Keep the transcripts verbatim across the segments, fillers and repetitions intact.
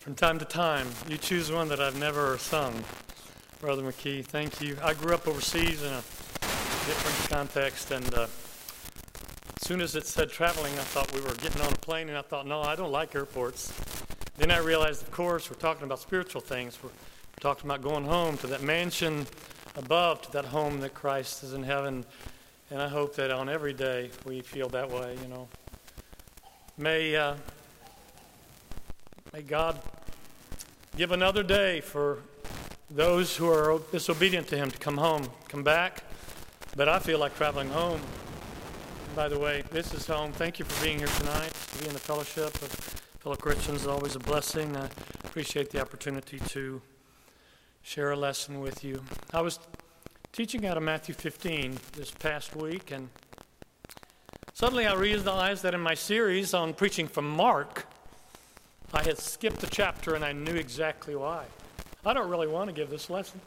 From time to time, you choose one that I've never sung. Brother McKee, thank you. I grew up overseas in a different context, and uh, as soon as it said traveling, I thought we were getting on a plane, and I thought, no, I don't like airports. Then I realized, of course, we're talking about spiritual things. We're talking about going home to that mansion above, to that home that Christ is in heaven, and I hope that on every day we feel that way, you know. May, uh, may God give another day for those who are disobedient to Him to come home, come back. But I feel like traveling home. And by the way, this is home. Thank you for being here tonight, to be in the fellowship of fellow Christians is always a blessing. I appreciate the opportunity to share a lesson with you. I was teaching out of Matthew fifteen this past week, and suddenly I realized that in my series on preaching from Mark, I had skipped a chapter, and I knew exactly why. I don't really want to give this lesson.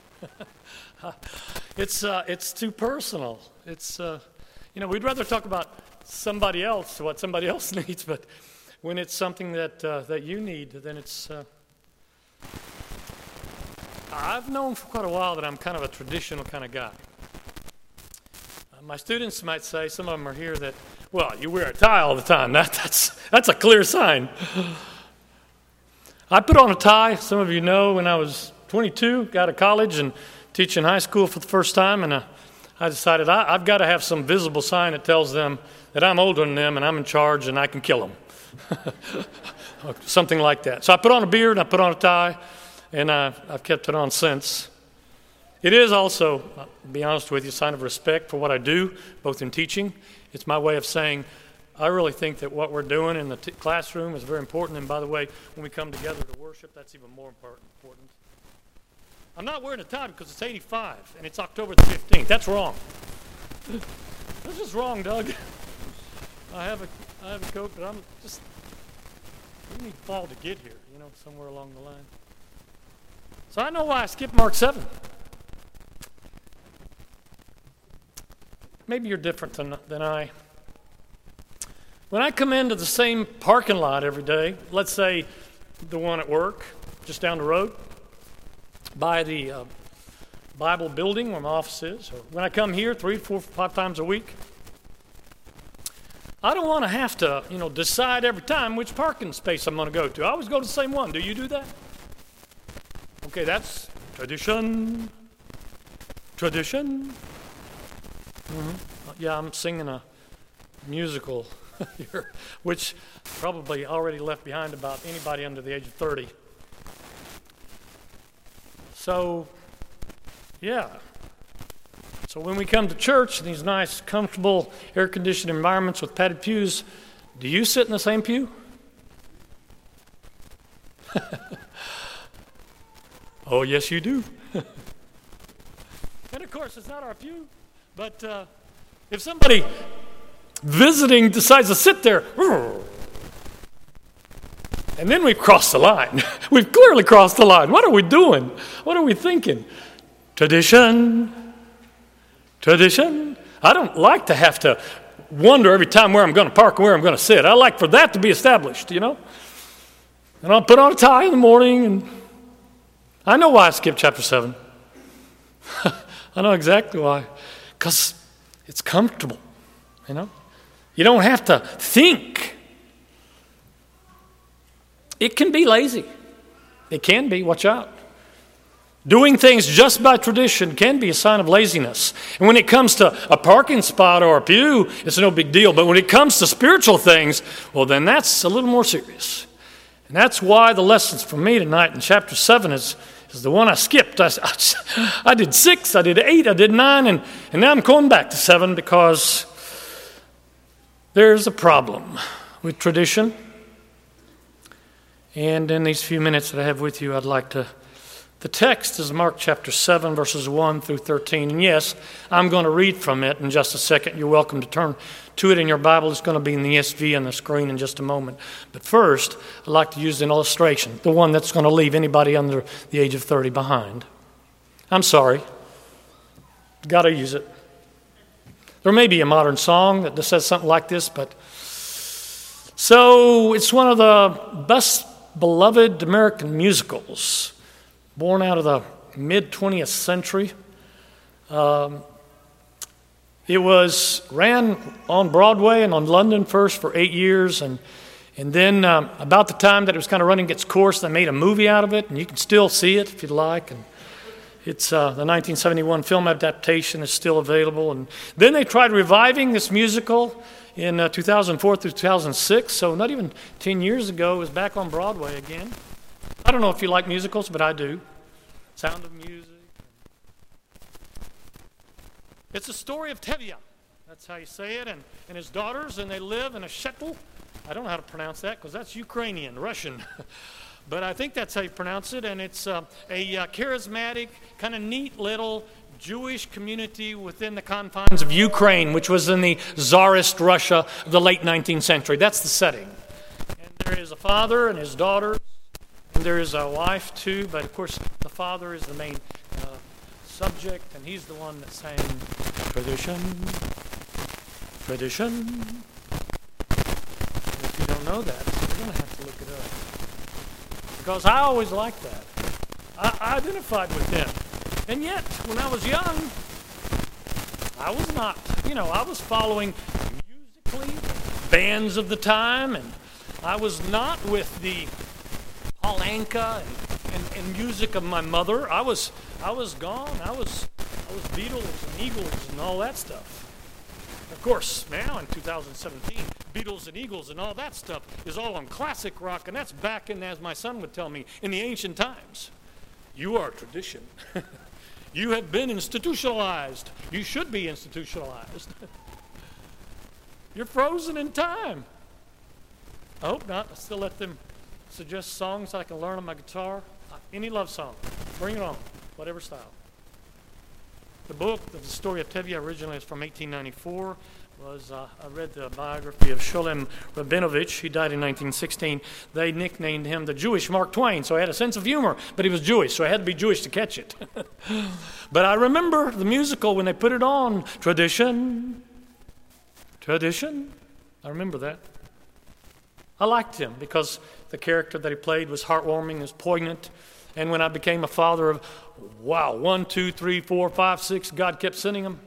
it's uh, it's too personal. It's uh, you know we'd rather talk about somebody else, what somebody else needs, but when it's something that uh, that you need, then it's. Uh, I've known for quite a while that I'm kind of a traditional kind of guy. Uh, my students might say, some of them are here, that well, you wear a tie all the time. That that's that's a clear sign. I put on a tie, some of you know, when I was twenty-two, got to college and teaching high school for the first time, and uh, I decided I, I've got to have some visible sign that tells them that I'm older than them and I'm in charge and I can kill them. Something like that. So I put on a beard and I put on a tie, and uh, I've kept it on since. It is also, I'll be honest with you, a sign of respect for what I do, both in teaching. It's my way of saying, I really think that what we're doing in the t- classroom is very important. And by the way, when we come together to worship, that's even more important. I'm not wearing a tie because it's eighty-five and it's October the fifteenth. That's wrong. That's just wrong, Doug. I have a I have a coat, but I'm just, we need fall to get here, you know, somewhere along the line. So I know why I skipped Mark seven. Maybe you're different than, than I. When I come into the same parking lot every day, let's say the one at work, just down the road, by the uh, Bible building where my office is, or when I come here three, four, five times a week, I don't want to have to, you know, decide every time which parking space I'm going to go to. I always go to the same one. Do you do that? Okay, that's tradition. Tradition. Mm-hmm. Yeah, I'm singing a musical here, which probably already left behind about anybody under the age of thirty. So, yeah. So when we come to church in these nice, comfortable, air-conditioned environments with padded pews, do you sit in the same pew? Oh, yes, you do. And of course, it's not our pew, but uh, if somebody visiting decides to sit there, and then we've crossed the line. We've clearly crossed the line. What are we doing? What are we thinking? Tradition. Tradition. I don't like to have to wonder every time where I'm going to park and where I'm going to sit. I like for that to be established, you know. And I'll put on a tie in the morning, and I know why I skipped chapter seven. I know exactly why. Because it's comfortable, you know. You don't have to think. It can be lazy. It can be, watch out. Doing things just by tradition can be a sign of laziness. And when it comes to a parking spot or a pew, it's no big deal. But when it comes to spiritual things, well, then that's a little more serious. And that's why the lessons for me tonight in chapter seven is, is the one I skipped. I, I did six, I did eight, I did nine, and, and now I'm going back to seven because there's a problem with tradition. And in these few minutes that I have with you, I'd like to, the text is Mark chapter seven, verses one through thirteen. And yes, I'm going to read from it in just a second. You're welcome to turn to it in your Bible. It's going to be in the E S V on the screen in just a moment. But first, I'd like to use an illustration, the one that's going to leave anybody under the age of thirty behind. I'm sorry. Got to use it. There may be a modern song that says something like this, but so it's one of the best beloved American musicals, born out of the mid-twentieth century. Um, it was ran on Broadway and on London first for eight years, and and then um, about the time that it was kind of running its course, they made a movie out of it, and you can still see it if you'd like. And it's uh, the nineteen seventy-one film adaptation is still available. And then they tried reviving this musical in uh, two thousand four through two thousand six, so not even ten years ago, it was back on Broadway again. I don't know if you like musicals, but I do. Sound of Music. It's a story of Tevye. That's how you say it, and, and his daughters, and they live in a shtetl. I don't know how to pronounce that because that's Ukrainian, Russian. But I think that's how you pronounce it, and it's uh, a uh, charismatic, kind of neat little Jewish community within the confines of Ukraine, which was in the Tsarist Russia of the late nineteenth century. That's the setting. And there is a father and his daughters, and there is a wife too, but of course the father is the main uh, subject, and he's the one that sang tradition, tradition. And if you don't know that, you're going to have to look it up. Because I always liked that. I, I identified with him. And yet, when I was young, I was not, you know, I was following musically bands of the time, and I was not with the Paul Anka and, and, and music of my mother. I was I was gone. I was I was Beatles and Eagles and all that stuff. Of course, now in two thousand seventeen, Beatles and Eagles and all that stuff is all on classic rock, and that's back in, as my son would tell me, in the ancient times. You are tradition. You have been institutionalized. You should be institutionalized. You're frozen in time. I hope not. I still let them suggest songs that I can learn on my guitar. Any love song. Bring it on. Whatever style. The book of the story of Tevye originally is from eighteen ninety-four. Was uh, I read the biography of Sholem Rabinovich. He died in nineteen sixteen. They nicknamed him the Jewish Mark Twain, so he had a sense of humor, but he was Jewish, so I had to be Jewish to catch it. But I remember the musical when they put it on. Tradition, tradition. I remember that. I liked him because the character that he played was heartwarming, was poignant. And when I became a father of, wow, one, two, three, four, five, six, God kept sending them.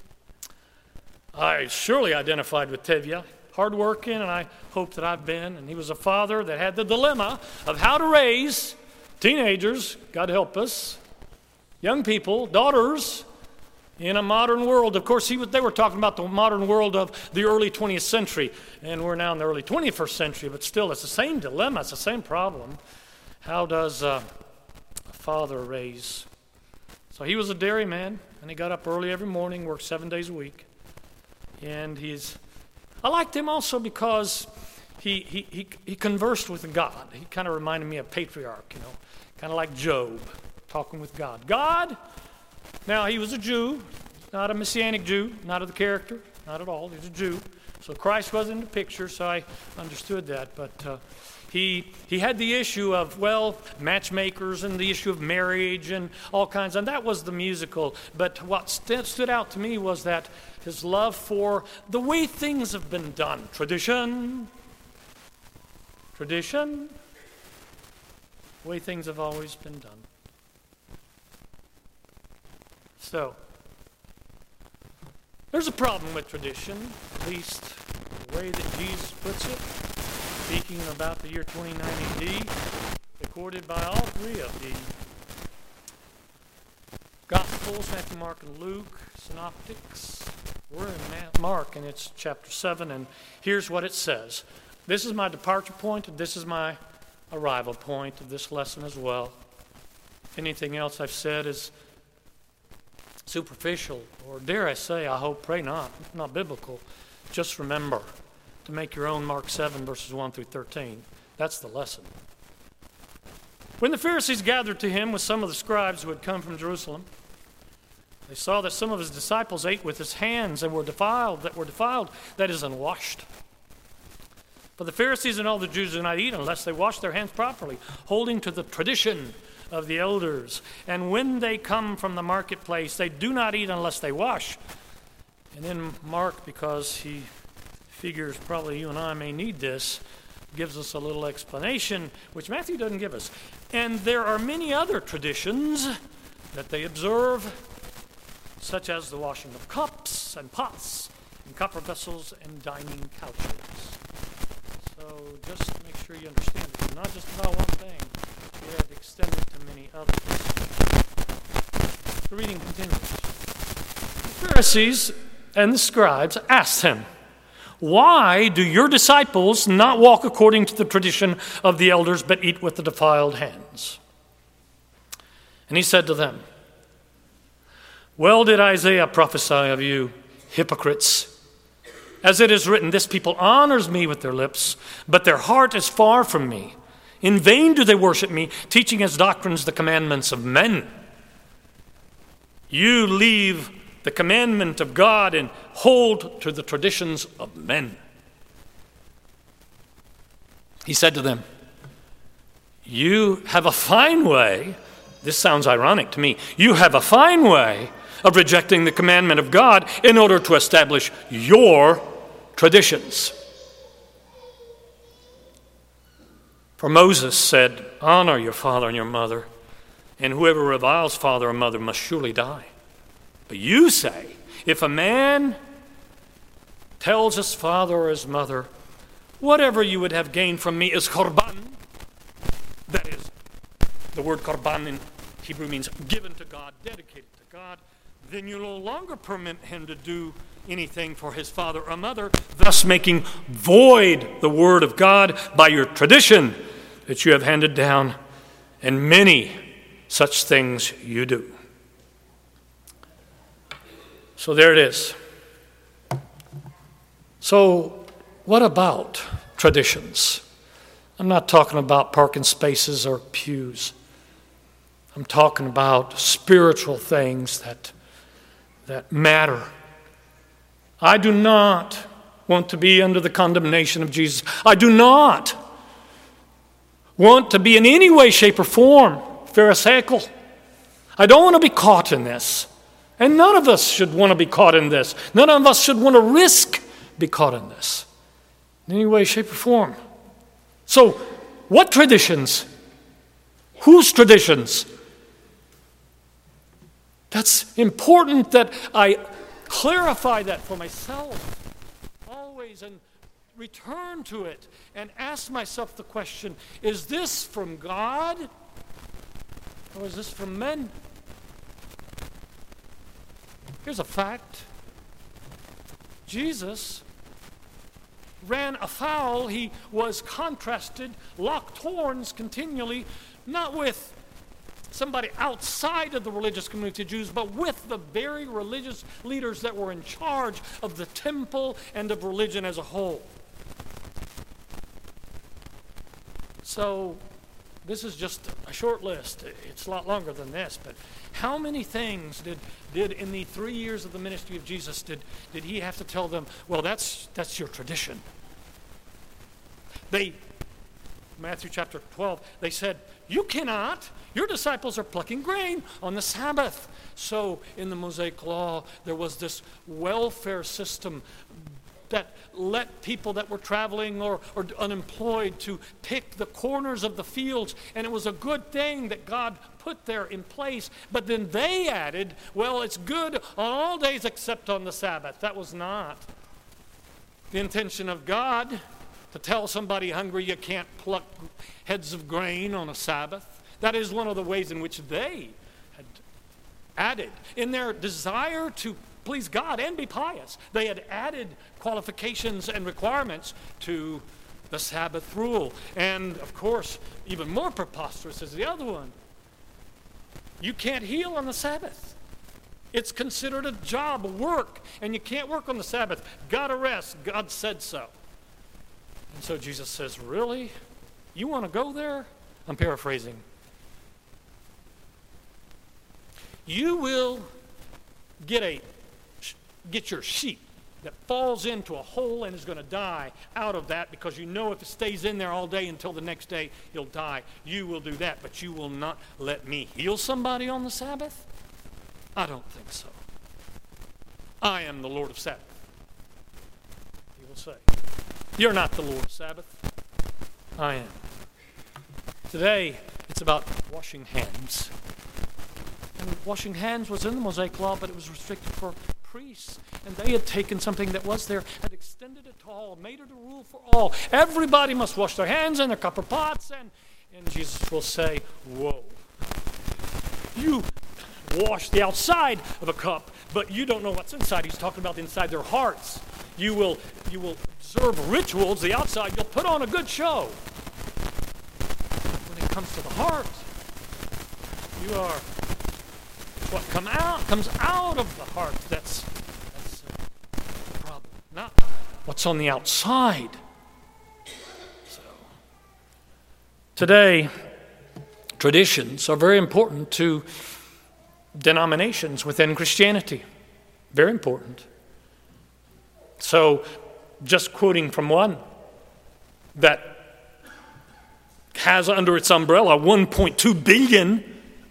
I surely identified with Tevye, hardworking, and I hope that I've been. And he was a father that had the dilemma of how to raise teenagers, God help us, young people, daughters, in a modern world. Of course, he was, they were talking about the modern world of the early twentieth century, and we're now in the early twenty-first century, but still, it's the same dilemma, it's the same problem. How does uh, a father raise? So he was a dairyman, and he got up early every morning, worked seven days a week. And he's, I liked him also because he, he, he, he conversed with God. He kind of reminded me of patriarch, you know, kind of like Job, talking with God. God, now he was a Jew, not a Messianic Jew, not of the character, not at all. He was a Jew. So Christ wasn't in the picture, so I understood that. But uh, he he had the issue of, well, matchmakers and the issue of marriage and all kinds, and that was the musical. But what st- stood out to me was that his love for the way things have been done. Tradition, tradition, the way things have always been done. So, there's a problem with tradition, at least the way that Jesus puts it, speaking about the year twenty-nine A D, recorded by all three of the Gospels, Matthew, Mark, and Luke, Synoptics. We're in Mark, and it's chapter seven, and here's what it says. This is my departure point, and this is my arrival point of this lesson as well. Anything else I've said is superficial, or dare I say, I hope, pray not, not biblical. Just remember to make your own Mark seven, verses one through thirteen. That's the lesson. When the Pharisees gathered to him with some of the scribes who had come from Jerusalem, they saw that some of his disciples ate with his hands and were defiled, that were defiled, that is, unwashed. For the Pharisees and all the Jews do not eat unless they wash their hands properly, holding to the tradition of the elders. And when they come from the marketplace, they do not eat unless they wash. And then Mark, because he figures probably you and I may need this, gives us a little explanation, which Matthew doesn't give us. And there are many other traditions that they observe, such as the washing of cups and pots and copper vessels and dining couches. So just to make sure you understand, it's not just about one thing. It extended to many others. The reading continues. The Pharisees and the scribes asked him, "Why do your disciples not walk according to the tradition of the elders, but eat with the defiled hands?" And he said to them, "Well did Isaiah prophesy of you, hypocrites. As it is written, this people honors me with their lips, but their heart is far from me. In vain do they worship me, teaching as doctrines the commandments of men. You leave the commandment of God and hold to the traditions of men." He said to them, "You have a fine way," this sounds ironic to me, "you have a fine way of rejecting the commandment of God in order to establish your traditions. For Moses said, 'Honor your father and your mother, and whoever reviles father or mother must surely die.' But you say, if a man tells his father or his mother, 'Whatever you would have gained from me is korban,' that is, the word korban in Hebrew means given to God, dedicated to God, then you no longer permit him to do anything for his father or mother, thus making void the word of God by your tradition that you have handed down, and many such things you do." So there it is. So what about traditions? I'm not talking about parking spaces or pews. I'm talking about spiritual things that, that matter. I do not want to be under the condemnation of Jesus. I do not want to be in any way, shape, or form pharisaical. I don't want to be caught in this. And none of us should want to be caught in this. None of us should want to risk be caught in this in any way, shape, or form. So, what traditions? Whose traditions? That's important that I clarify that for myself always and return to it and ask myself the question, is this from God or is this from men? Here's a fact. Jesus ran afoul. He was contrasted, locked horns continually, not with somebody outside of the religious community of Jews, but with the very religious leaders that were in charge of the temple and of religion as a whole. So this is just a short list. It's a lot longer than this, but how many things did, did in the three years of the ministry of Jesus did, did he have to tell them, well, that's that's your tradition? They, Matthew chapter twelve, they said, you cannot. Your disciples are plucking grain on the Sabbath. So in the Mosaic law, there was this welfare system that let people that were traveling or, or unemployed to pick the corners of the fields. And it was a good thing that God put there in place. But then they added, well, it's good on all days except on the Sabbath. That was not the intention of God, to tell somebody hungry you can't pluck heads of grain on a Sabbath. That is one of the ways in which they had added. In their desire to please God and be pious, they had added qualifications and requirements to the Sabbath rule. And, of course, even more preposterous is the other one. You can't heal on the Sabbath. It's considered a job, a work, and you can't work on the Sabbath. Gotta rest. God said so. And so Jesus says, really? You want to go there? I'm paraphrasing. You will get a get your sheep that falls into a hole and is going to die out of that, because you know if it stays in there all day until the next day, he'll die. You will do that, but you will not let me heal somebody on the Sabbath? I don't think so. I am the Lord of Sabbath. He will say, you're not the Lord of Sabbath. I am. Today, it's about washing hands. And washing hands was in the Mosaic Law, but it was restricted for priests. And they had taken something that was there, had extended it to all, made it a rule for all. Everybody must wash their hands in their copper pots. And, and Jesus will say, whoa. You wash the outside of a cup, but you don't know what's inside. He's talking about inside their hearts. You will, you will observe rituals, the outside, you'll put on a good show. When it comes to the heart, you are, it's what come out, comes out of the heart that's, that's uh, the problem, not what's on the outside. So, today, traditions are very important to denominations within Christianity. Very important. So, just quoting from one that has under its umbrella one point two billion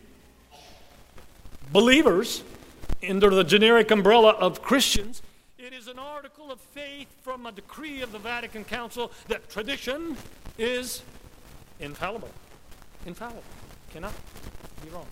believers under the generic umbrella of Christians, it is an article of faith from a decree of the Vatican Council that tradition is infallible. Infallible. Cannot be wrong.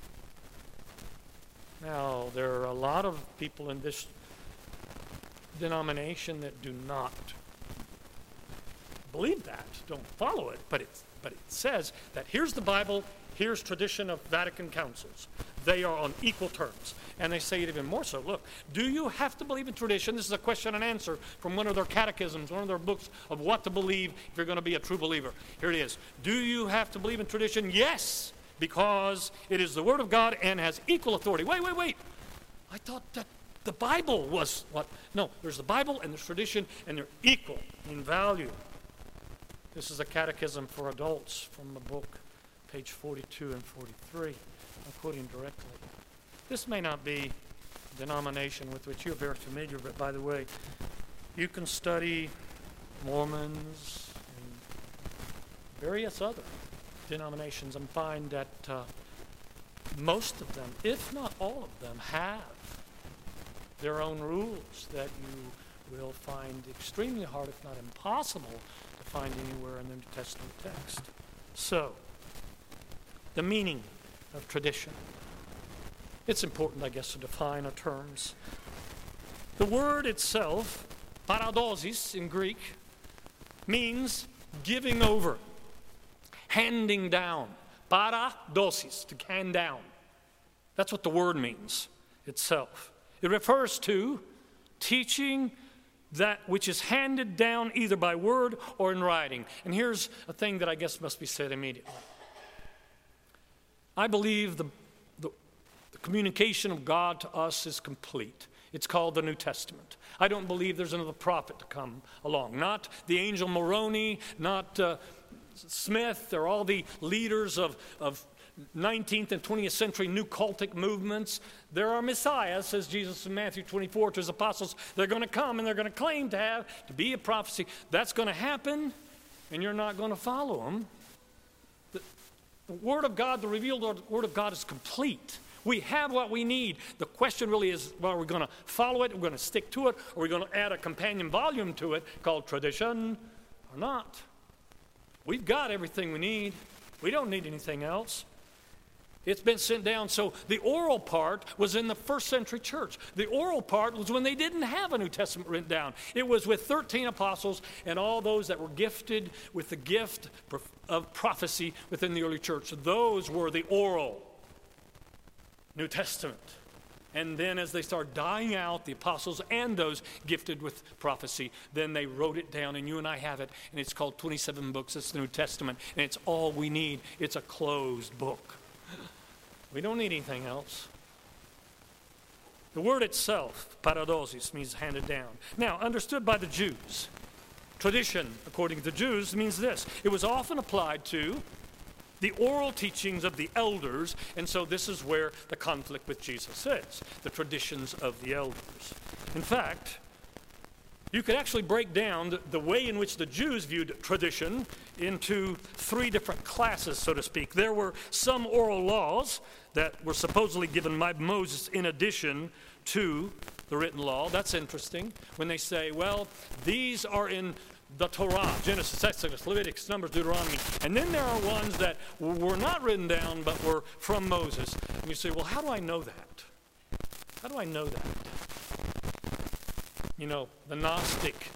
Now, there are a lot of people in this denomination that do not believe that, don't follow it, but it, but it says that here's the Bible, here's tradition of Vatican councils. They are on equal terms. And they say it even more so. Look, do you have to believe in tradition? This is a question and answer from one of their catechisms, one of their books of what to believe if you're going to be a true believer. Here it is. Do you have to believe in tradition? Yes, because it is the Word of God and has equal authority. Wait, wait, wait. I thought that the Bible was what? No, there's the Bible and there's tradition, and they're equal in value. This is a catechism for adults from the book, page forty-two and forty-three. I'm quoting directly. This may not be a denomination with which you're very familiar, but by the way, you can study Mormons and various other denominations and find that uh, most of them, if not all of them, have their own rules that you will find extremely hard, if not impossible, to find anywhere in the New Testament text. So, the meaning of tradition. It's important, I guess, to define our terms. The word itself, paradosis in Greek, means giving over, handing down. Paradosis, to hand down. That's what the word means itself. It refers to teaching that which is handed down either by word or in writing. And here's a thing that I guess must be said immediately. I believe the, the, the communication of God to us is complete. It's called the New Testament. I don't believe there's another prophet to come along. Not the angel Moroni, not uh, Smith, or all the leaders of, of nineteenth and twentieth century new cultic movements. There are messiahs, says Jesus in Matthew twenty-four to his apostles. They're going to come and they're going to claim to have, to be a prophecy. That's going to happen, and you're not going to follow them. The, the Word of God, the revealed Word of God is complete. We have what we need. The question really is, well, are we going to follow it? Are we going to stick to it? Or are we going to add a companion volume to it called tradition or not? We've got everything we need. We don't need anything else. It's been sent down. So the oral part was in the first century church. The oral part was when they didn't have a New Testament written down. It was with thirteen apostles and all those that were gifted with the gift of prophecy within the early church. Those were the oral New Testament. And then as they started dying out, the apostles and those gifted with prophecy, then they wrote it down, and you and I have it, and it's called twenty-seven books. It's the New Testament, and it's all we need. It's a closed book. We don't need anything else. The word itself, paradosis, means handed down. Now, understood by the Jews, tradition, according to the Jews, means this. It was often applied to the oral teachings of the elders, and so this is where the conflict with Jesus is, the traditions of the elders. In fact, you could actually break down the, the way in which the Jews viewed tradition into three different classes, so to speak. There were some oral laws that were supposedly given by Moses in addition to the written law. That's interesting when they say, well, these are in the Torah, Genesis, Exodus, Leviticus, Numbers, Deuteronomy. And then there are ones that were not written down but were from Moses. And you say, well, how do I know that? How do I know that? You know, the Gnostic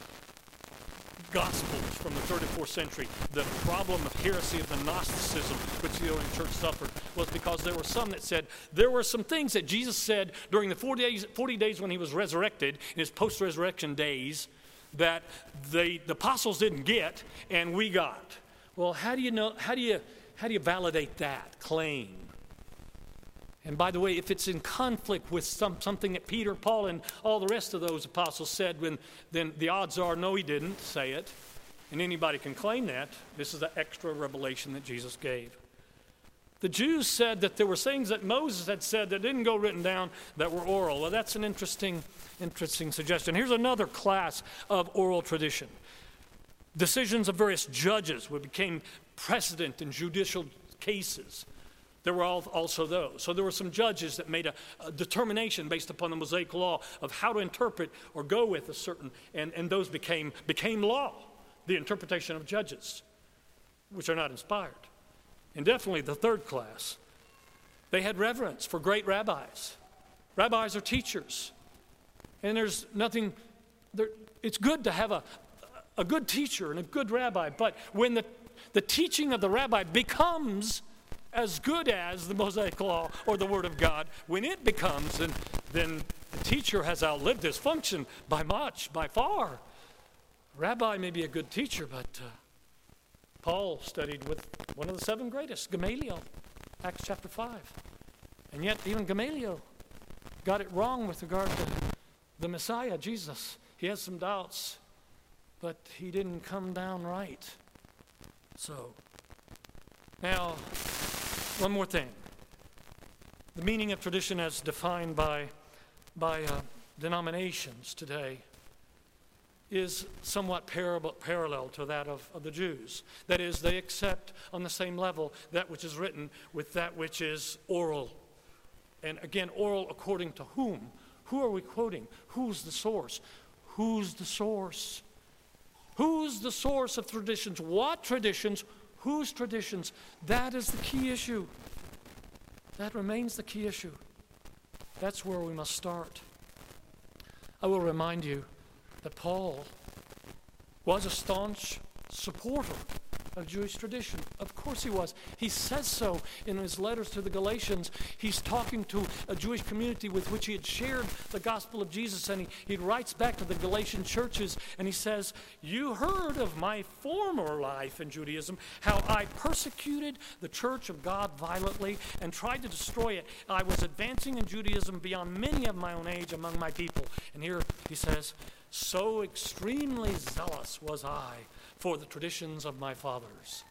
Gospels from the third and fourth century, the problem of heresy of the Gnosticism which the early church suffered was because there were some that said there were some things that Jesus said during the forty days, forty days when he was resurrected, in his post-resurrection days, that the, the apostles didn't get and we got. Well, how do you know, how do you, how do you validate that claim? And by the way, if it's in conflict with some, something that Peter, Paul, and all the rest of those apostles said, when, then the odds are, no, he didn't say it. And anybody can claim that. This is the extra revelation that Jesus gave. The Jews said that there were things that Moses had said that didn't go written down that were oral. Well, that's an interesting, interesting suggestion. Here's another class of oral tradition. Decisions of various judges which became precedent in judicial cases. There were also those. So there were some judges that made a, a determination based upon the Mosaic law of how to interpret or go with a certain, and, and those became, became law, the interpretation of judges, which are not inspired. And definitely the third class, they had reverence for great rabbis. Rabbis are teachers. And there's nothing, there, it's good to have a, a good teacher and a good rabbi, but when the, the teaching of the rabbi becomes as good as the Mosaic law or the Word of God, when it becomes, then, then the teacher has outlived his function by much, by far. Rabbi may be a good teacher, but uh, Paul studied with one of the seven greatest, Gamaliel, Acts chapter five. And yet even Gamaliel got it wrong with regard to the Messiah, Jesus. He has some doubts, but he didn't come down right. So, now, one more thing. The meaning of tradition as defined by, by uh, denominations today is somewhat parable, parallel to that of, of the Jews. That is, they accept on the same level that which is written with that which is oral. And again, oral according to whom? Who are we quoting? Who's the source? Who's the source? Who's the source of traditions? What traditions? Whose traditions? That is the key issue. That remains the key issue. That's where we must start. I will remind you that Paul was a staunch supporter of Jewish tradition. Of course he was. He says so in his letters to the Galatians. He's talking to a Jewish community with which he had shared the gospel of Jesus, and he, he writes back to the Galatian churches, and he says, you heard of my former life in Judaism, how I persecuted the church of God violently and tried to destroy it. I was advancing in Judaism beyond many of my own age among my people. And here he says, so extremely zealous was I for the traditions of my fathers.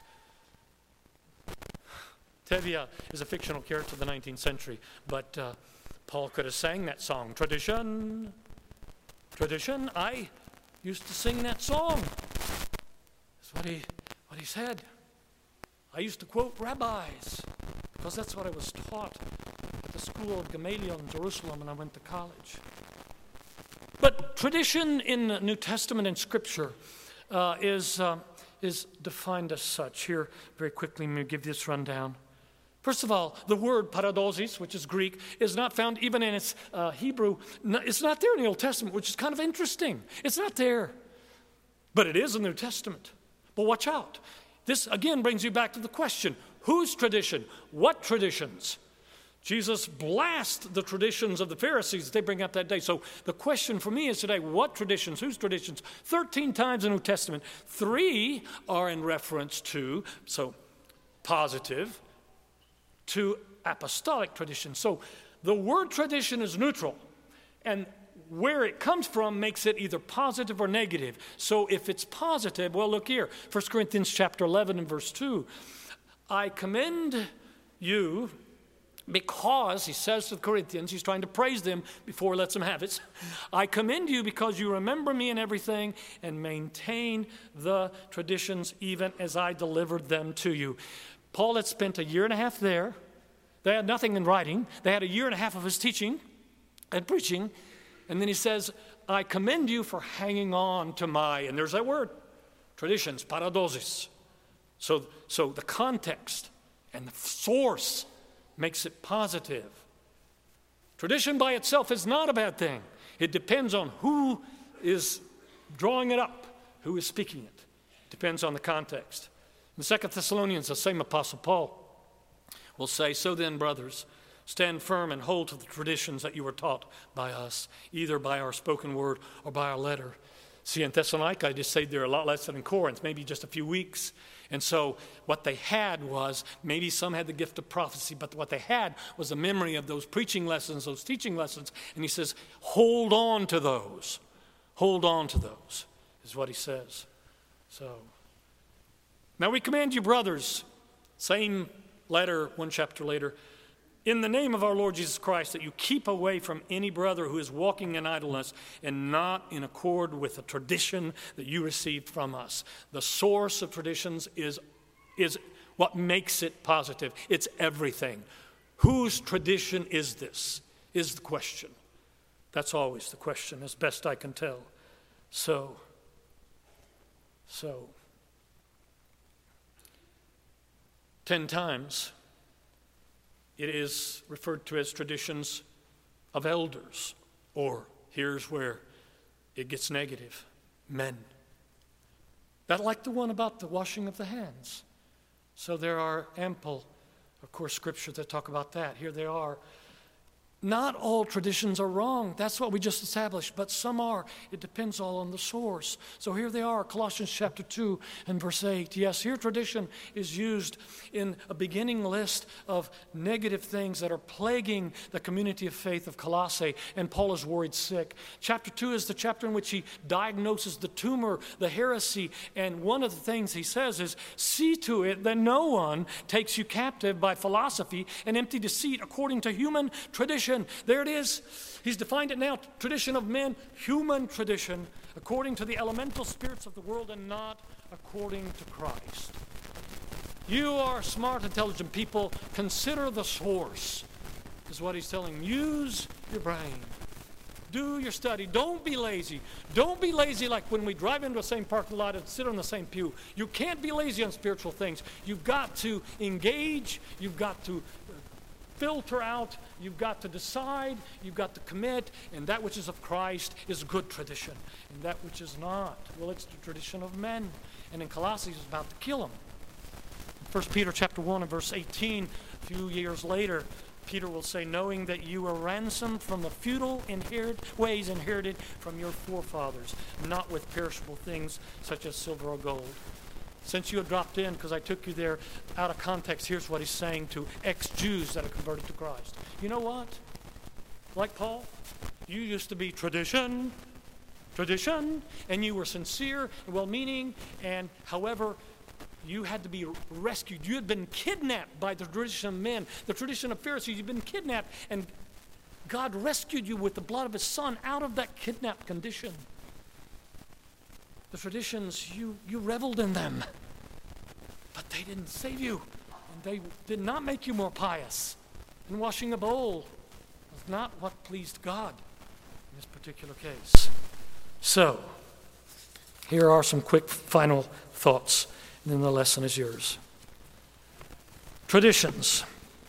Tevye is a fictional character of the nineteenth century, but uh, Paul could have sang that song, tradition, tradition. I used to sing that song. That's what he, what he said. I used to quote rabbis, because that's what I was taught at the school of Gamaliel in Jerusalem when I went to college. But tradition in the New Testament and Scripture uh, is, uh, is defined as such. Here, very quickly, let me give this rundown. First of all, the word paradosis, which is Greek, is not found even in its uh, Hebrew. It's not there in the Old Testament, which is kind of interesting. It's not there. But it is in the New Testament. But watch out. This, again, brings you back to the question, whose tradition? What traditions? Jesus blasts the traditions of the Pharisees that they bring up that day. So the question for me is today, what traditions, whose traditions? Thirteen times in the New Testament. Three are in reference to, so positive, to apostolic tradition. So the word tradition is neutral, and where it comes from makes it either positive or negative. So if it's positive, well, look here, First Corinthians chapter eleven and verse two. I commend you because, he says to the Corinthians, he's trying to praise them before he lets them have it. I commend you because you remember me in everything and maintain the traditions even as I delivered them to you. Paul had spent a year and a half there. They had nothing in writing. They had a year and a half of his teaching and preaching. And then he says, I commend you for hanging on to my, and there's that word, Traditions, paradosis. So, so the context and the source makes it positive. Tradition by itself is not a bad thing. It depends on who is drawing it up, who is speaking it. It depends on the context. In Second Thessalonians, the same Apostle Paul will say, "So then, brothers, stand firm and hold to the traditions that you were taught by us, either by our spoken word or by our letter." See, in Thessalonica, I just stayed there a lot less than in Corinth, maybe just a few weeks. And so what they had was, maybe some had the gift of prophecy, but what they had was a memory of those preaching lessons, those teaching lessons. And he says, hold on to those. Hold on to those, is what he says. So, now we command you, brothers, same letter, one chapter later, in the name of our Lord Jesus Christ, that you keep away from any brother who is walking in idleness and not in accord with the tradition that you received from us. The source of traditions is, is what makes it positive. It's everything. Whose tradition is this, is the question. That's always the question, as best I can tell. So, so, ten times it is referred to as traditions of elders, or here's where it gets negative, men. That like the one about the washing of the hands. So there are ample, of course, scripture that talk about that. Here they are. Not all traditions are wrong. That's what we just established, but some are. It depends all on the source. So here they are, Colossians chapter two and verse eight. Yes, here tradition is used in a beginning list of negative things that are plaguing the community of faith of Colossae, and Paul is worried sick. Chapter two is the chapter in which he diagnoses the tumor, the heresy, and one of the things he says is, see to it that no one takes you captive by philosophy and empty deceit according to human tradition. There it is. He's defined it now. Tradition of men, human tradition, according to the elemental spirits of the world and not according to Christ. You are smart, intelligent people. Consider the source, is what he's telling them. Use your brain. Do your study. Don't be lazy. Don't be lazy like when we drive into the same parking lot and sit on the same pew. You can't be lazy on spiritual things. You've got to engage. You've got to filter out, you've got to decide, you've got to commit, and that which is of Christ is good tradition, and that which is not, well, it's the tradition of men. And in Colossians, it's about to kill them. First Peter chapter one and verse eighteen, a few years later, Peter will say, knowing that you were ransomed from the futile inherit, ways inherited from your forefathers, not with perishable things such as silver or gold. Since you had dropped in, because I took you there out of context, here's what he's saying to ex-Jews that are converted to Christ. You know what? Like Paul, you used to be tradition, tradition, and you were sincere and well-meaning, and however, you had to be rescued. You had been kidnapped by the tradition of men, the tradition of Pharisees. You'd been kidnapped, and God rescued you with the blood of his Son out of that kidnapped condition. The traditions, you, you reveled in them, but they didn't save you, and they did not make you more pious. And washing a bowl was not what pleased God in this particular case. So, here are some quick final thoughts, and then the lesson is yours. Traditions.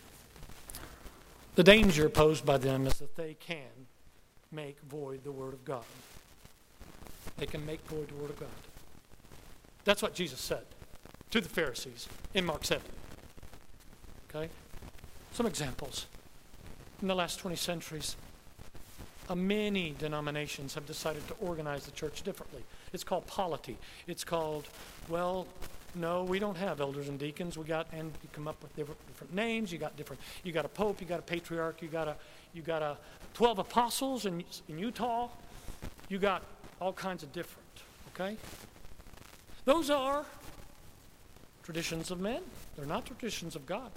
The danger posed by them is that they can make void the Word of God. They can make void the Word of God. That's what Jesus said to the Pharisees in Mark seven. Okay? Some examples. In the last twenty centuries, uh, many denominations have decided to organize the church differently. It's called polity. It's called, well, no, we don't have elders and deacons. We got, and you come up with different, different names. You got different, you got a pope, you got a patriarch, you got a, you got a twelve apostles in, in Utah. You got all kinds of different, okay? Those are traditions of men. They're not traditions of God.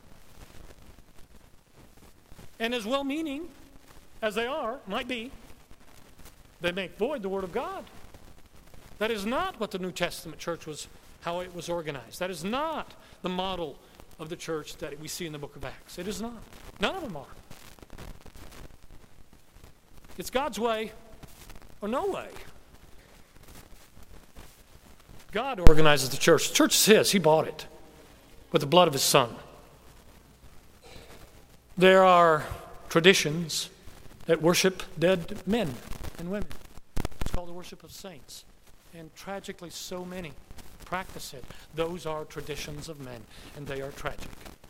And as well-meaning as they are, might be, they make void the Word of God. That is not what the New Testament church was, how it was organized. That is not the model of the church that we see in the book of Acts. It is not. None of them are. It's God's way or no way. God organizes the church. The church is his. He bought it with the blood of his Son. There are traditions that worship dead men and women. It's called the worship of saints. And tragically, so many practice it. Those are traditions of men, and they are tragic.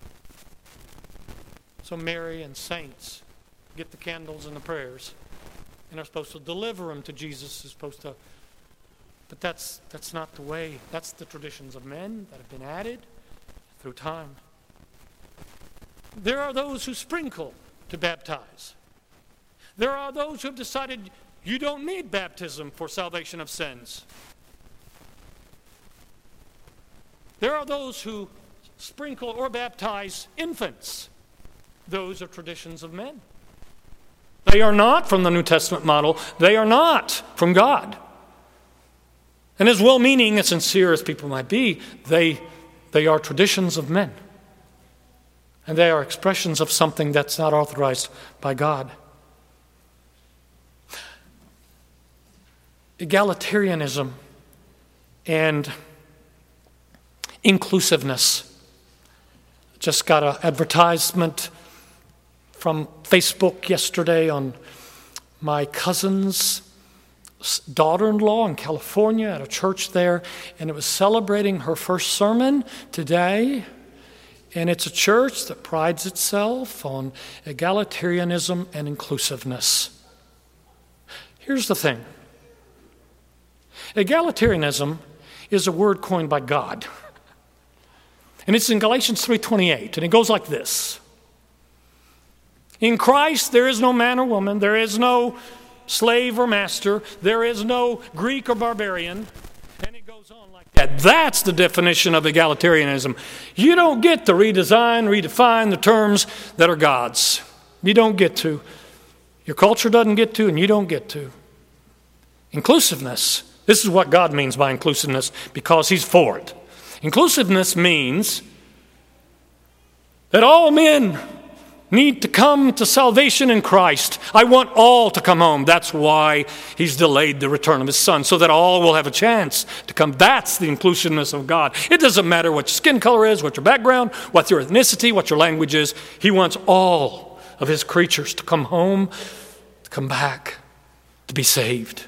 So Mary and saints get the candles and the prayers, and are supposed to deliver them to Jesus. Is supposed to, but that's that's not the way. That's the traditions of men that have been added through time. There are those who sprinkle to baptize. There are those who have decided you don't need baptism for salvation of sins. There are those who sprinkle or baptize infants. Those are traditions of men. They are not from the New Testament model. They are not from God. And as well-meaning and sincere as people might be, they, they are traditions of men. And they are expressions of something that's not authorized by God. Egalitarianism and inclusiveness. Just got an advertisement from Facebook yesterday on my cousin's daughter-in-law in California at a church there, and it was celebrating her first sermon today. And it's a church that prides itself on egalitarianism and inclusiveness. Here's the thing. Egalitarianism is a word coined by God. And it's in Galatians three twenty-eight, and it goes like this. In Christ there is no man or woman, there is no slave or master, there is no Greek or barbarian, and it goes on like that. That's the definition of egalitarianism. You don't get to redesign, redefine the terms that are God's. You don't get to. Your culture doesn't get to, and you don't get to. Inclusiveness. This is what God means by inclusiveness, because he's for it. Inclusiveness means that all men need to come to salvation in Christ. I want all to come home. That's why he's delayed the return of his Son, so that all will have a chance to come. That's the inclusiveness of God. It doesn't matter what your skin color is, what your background, what your ethnicity, what your language is. He wants all of his creatures to come home, to come back, to be saved.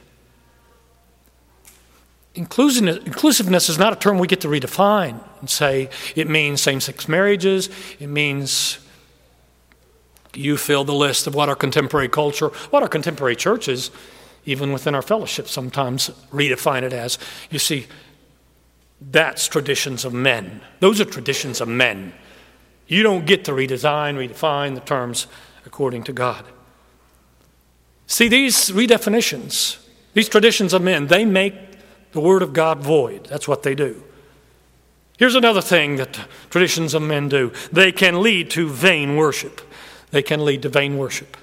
Inclusiveness is not a term we get to redefine and say it means same-sex marriages. It means, do you fill the list of what our contemporary culture, what our contemporary churches, even within our fellowship, sometimes redefine it as. You see, that's traditions of men. Those are traditions of men. You don't get to redesign, redefine the terms according to God. See, these redefinitions, these traditions of men, they make the Word of God void. That's what they do. Here's another thing that traditions of men do. They can lead to vain worship. They can lead to vain worship.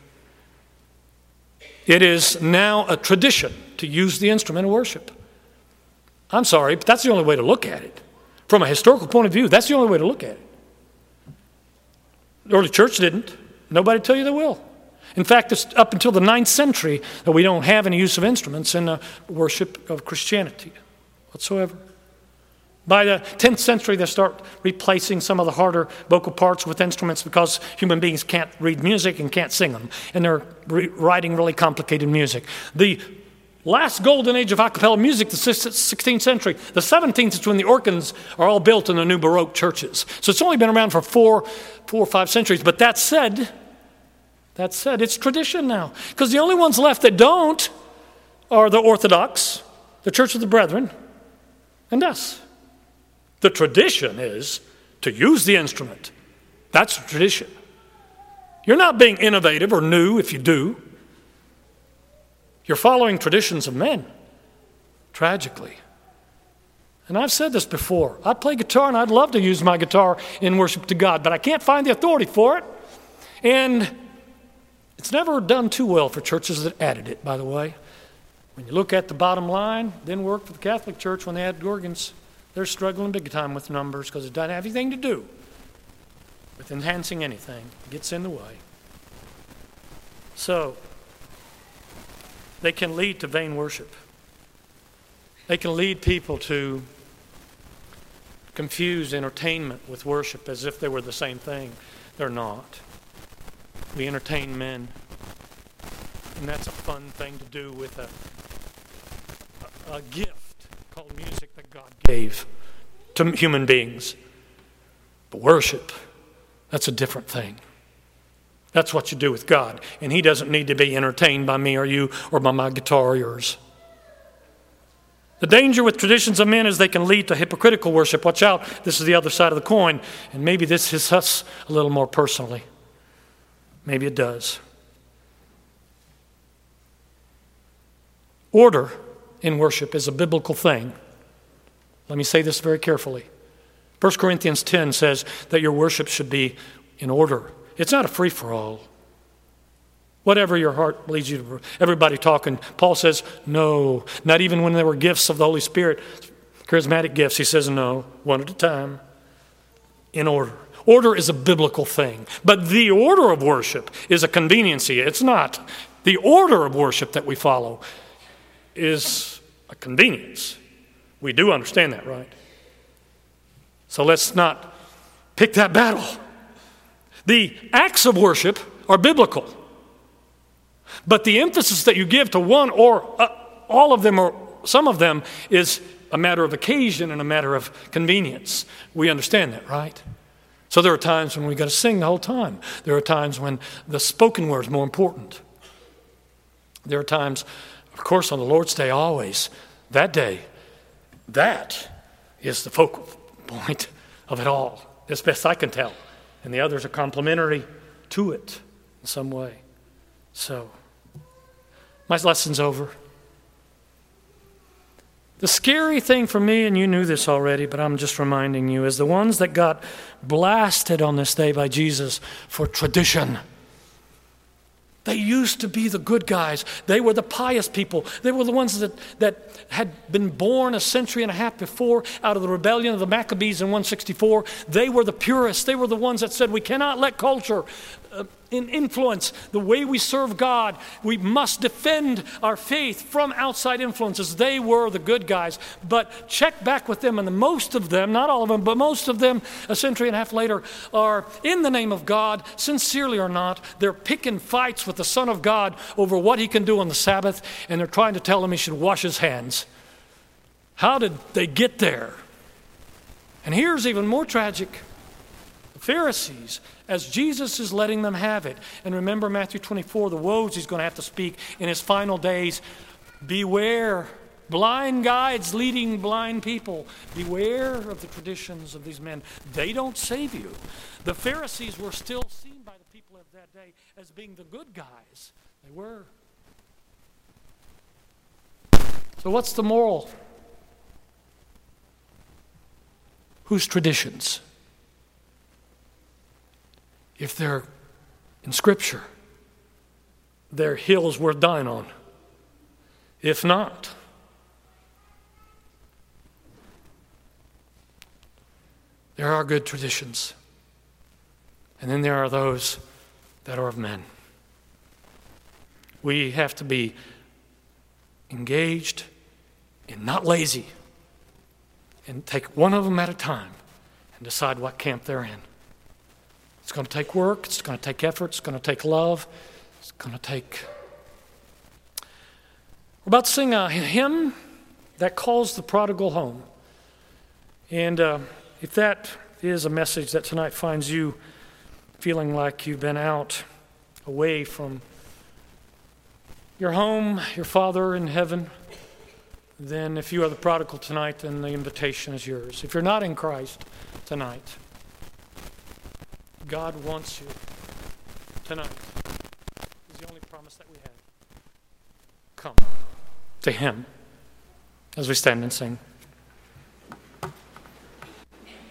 It is now a tradition to use the instrument of worship. I'm sorry, but that's the only way to look at it. From a historical point of view, that's the only way to look at it. The early church didn't. Nobody tell you they will. In fact, it's up until the ninth century that we don't have any use of instruments in the worship of Christianity whatsoever. By the tenth century, they start replacing some of the harder vocal parts with instruments because human beings can't read music and can't sing them, and they're re- writing really complicated music. The last golden age of a cappella music, the sixteenth century. The seventeenth is when the organs are all built in the new Baroque churches. So it's only been around for four, four or five centuries. But that said, that said, it's tradition now. Because the only ones left that don't are the Orthodox, the Church of the Brethren, and us. The tradition is to use the instrument. That's the tradition. You're not being innovative or new if you do. You're following traditions of men, tragically. And I've said this before. I play guitar and I'd love to use my guitar in worship to God, but I can't find the authority for it. And it's never done too well for churches that added it, by the way. When you look at the bottom line, didn't work for the Catholic Church when they added organs. They're struggling big time with numbers because it doesn't have anything to do with enhancing anything. It gets in the way. So, they can lead to vain worship. They can lead people to confuse entertainment with worship as if they were the same thing. They're not. We entertain men, and that's a fun thing to do with a, a, a gift called music that God gave to human beings. But worship, that's a different thing. That's what you do with God, and He doesn't need to be entertained by me or you or by my guitar or yours. The danger with traditions of men is they can lead to hypocritical worship. Watch out, this is the other side of the coin, and maybe this hits us a little more personally. Maybe it does. Order in worship is a biblical thing. Let me say this very carefully. First Corinthians ten says that your worship should be in order. It's not a free-for-all. Whatever your heart leads you to, everybody talking. Paul says, no. Not even when there were gifts of the Holy Spirit, charismatic gifts, he says, no, one at a time, in order. Order is a biblical thing. But the order of worship is a conveniency. It's not. The order of worship that we follow is a convenience. We do understand that, right? So let's not pick that battle. The acts of worship are biblical. But the emphasis that you give to one or uh, all of them or some of them is a matter of occasion and a matter of convenience. We understand that, right? So there are times when we've got to sing the whole time. There are times when the spoken word is more important. There are times, of course, on the Lord's Day, always, that day, that is the focal point of it all, as best I can tell. And the others are complementary to it in some way. So, my lesson's over. The scary thing for me, and you knew this already, but I'm just reminding you, is the ones that got blasted on this day by Jesus for tradition. They used to be the good guys. They were the pious people. They were the ones that, that had been born a century and a half before out of the rebellion of the Maccabees in one sixty-four. They were the purists. They were the ones that said we cannot let culture uh, influence the way we serve God. We must defend our faith from outside influences. They were the good guys. But check back with them, and the most of them, not all of them, but most of them a century and a half later are in the name of God, sincerely or not. They're picking fights with the Son of God over what he can do on the Sabbath, and they're trying to tell him he should wash his hands. How did they get there? And here's even more tragic. The Pharisees, as Jesus is letting them have it. And remember Matthew twenty-four, the woes he's going to have to speak in his final days. Beware, blind guides leading blind people. Beware of the traditions of these men. They don't save you. The Pharisees were still seen by the people of that day as being the good guys. They were. So what's the moral? Whose traditions? If they're in Scripture, they're hills worth dying on. If not, there are good traditions. And then there are those that are of men. We have to be engaged and not lazy, and take one of them at a time and decide what camp they're in. It's going to take work. It's going to take effort. It's going to take love. It's going to take... We're about to sing a hymn that calls the prodigal home. And uh, if that is a message that tonight finds you feeling like you've been out, away from your home, your Father in heaven, then if you are the prodigal tonight, then the invitation is yours. If you're not in Christ tonight, God wants you tonight. Is the only promise that we have. Come to Him as we stand and sing.